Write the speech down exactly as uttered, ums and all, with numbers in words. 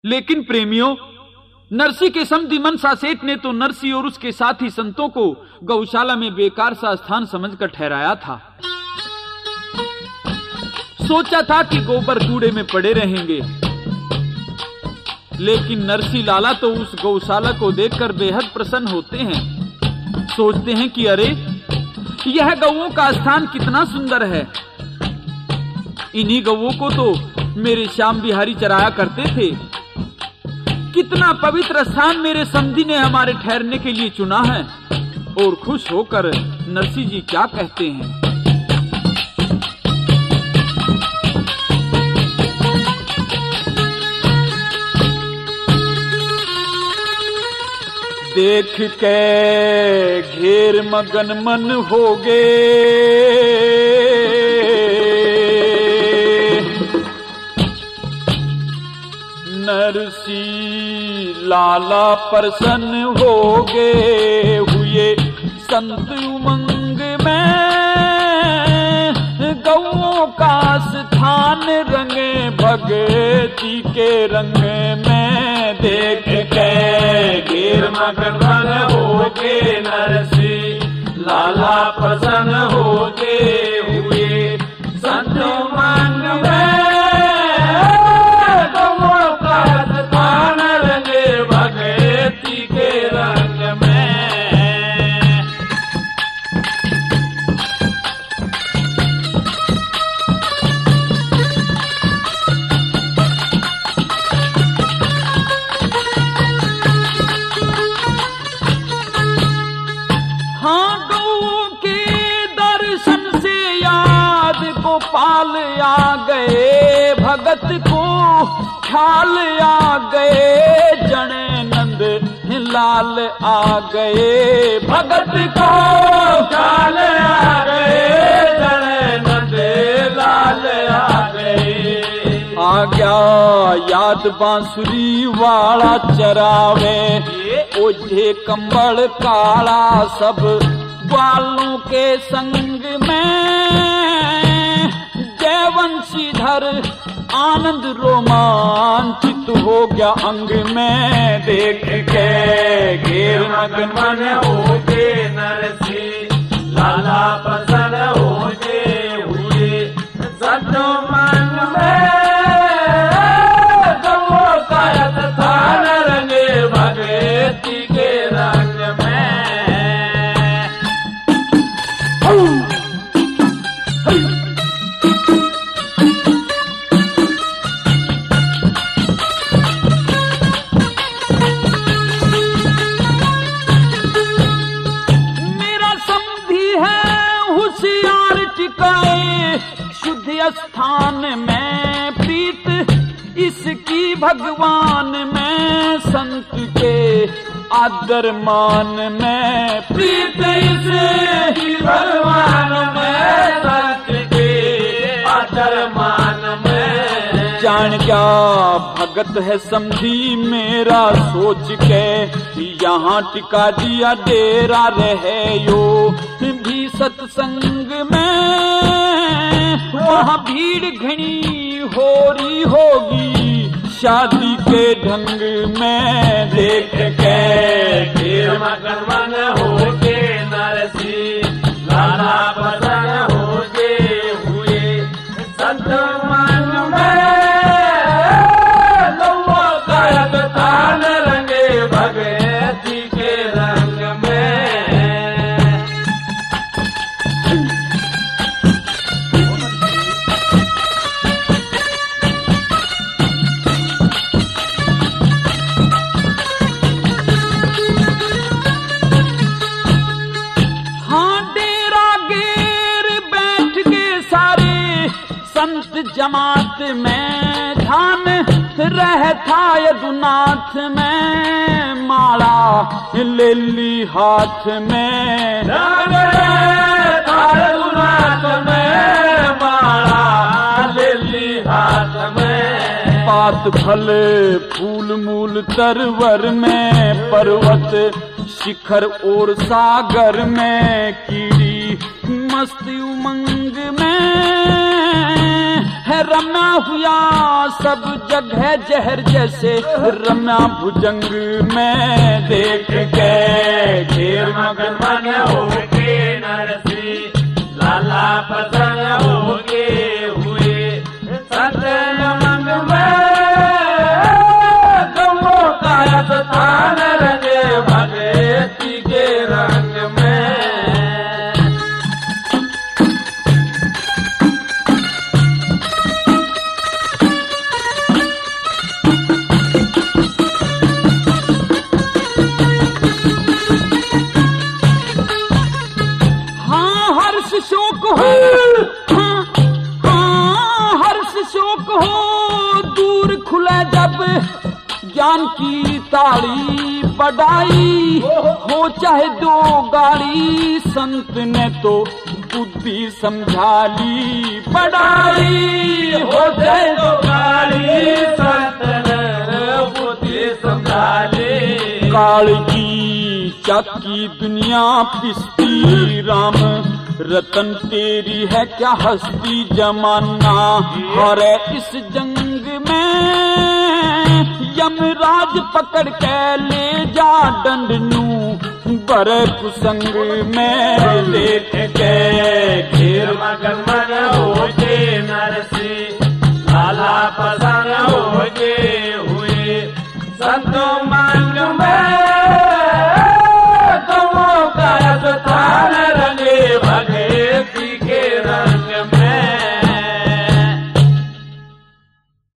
लेकिन प्रेमियों, नरसी के समधी मनसा सेठ ने तो नरसी और उसके साथी संतों को गौशाला में बेकार सा स्थान समझकर ठहराया था। सोचा था कि गोबर कूड़े में पड़े रहेंगे, लेकिन नरसी लाला तो उस गौशाला को देखकर बेहद प्रसन्न होते हैं। सोचते हैं कि अरे, यह गौओं का स्थान कितना सुंदर है। इन्हीं गौओं को तो मेरे श्याम बिहारी चराया करते थे। कितना पवित्र स्थान मेरे समधी ने हमारे ठहरने के लिए चुना है। और खुश होकर नरसी जी क्या कहते हैं, देख के घेर मगन मन होगे, नरसी लाला प्रसन्न होगे, हुए संत उमंग में गौओं का स्थान रंगे भगती के रंग में। देख के घेर मगन मन होगे, नरसी लाला प्रसन्न होगे, हुए संत उमंग में गौओं का स्थान रंगे भगती के रंग में। पाल आ गए भगत को, ख्याल आ गए जने नंद लाल आ गए भगत को, ख्याल आ गए जने नंद लाल आ गए। आ गया याद बांसुरी वाला चरावे, ओढ़े कंबल काला सब ग्वालों के संग में। वंशीधर आनंद रोमांचित हो गया अंग में। देख के घेर मगन मन होगे, नरसी लाला प्रसन्न होगे, हुए संत मन में गौओं का स्थान रंगे भगती के रंग में। स्थान में प्रीत इसकी भगवान में, संत के आदर मान में प्रीत इसकी भगवान में, संत के आदर मान में। जान क्या भगत है समझी मेरा सोच के, यहाँ टिका दिया डेरा रहे यो भी सत्संग में। वहाँ भीड़ घनी हो रही होगी शादी के ढंग में। देख के घेर मगन मन होगे, नरसी लाला प्रसन्न होगे, हुए संत मन में गौओं का स्थान रंगे भगती के रंग में। जमात में ध्यान रहता यदुनाथ में, माला ले ली हाथ में। ध्यान रहता यदुनाथ में, माला ले ली हाथ में। पात फल फूल मूल तरवर में, पर्वत शिखर और सागर में, कीड़ी मस्त उमंग में। है रम्या हुआ सब जगह जहर जैसे रम्या भुजंग में देख के घेर मगन मन हो के नरसी लाला प्रसन्न हो के हुए सतलमंग में गमों का स्थान रंगे भगती के रंग में। शोक हो हाँ, हाँ, हर्ष शोक हो दूर खुले जब ज्ञान की ताड़ी बढ़ाई हो चाहे दो गाड़ी संत ने तो बुद्धि समझा ली बढ़ाई हो चाहे दो गाड़ी संत ने बुद्धि समझा ली। काल की चाकी दुनिया पिसती राम रतन तेरी है क्या हस्ती जमाना हरे इस जंग में यमराज पकड़ के ले जा दंडनू बड़े कुसंग में देख के घेर मगन मन